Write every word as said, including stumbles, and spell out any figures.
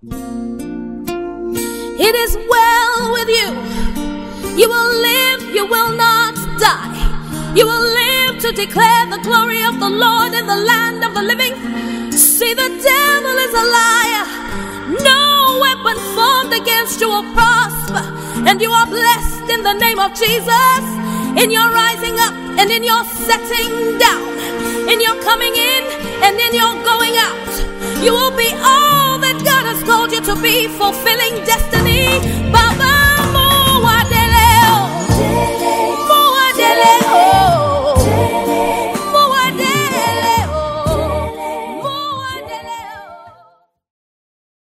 It is well with you. You will live, you will not die. You will live to declare the glory of the Lord in the land of the living. See, the devil is a liar. No weapon formed against you will prosper. And you are blessed in the name of Jesus. In your rising up and in your setting down. In your coming in and in your going out. You will be all that God has called you to be, fulfilling destiny. Baba.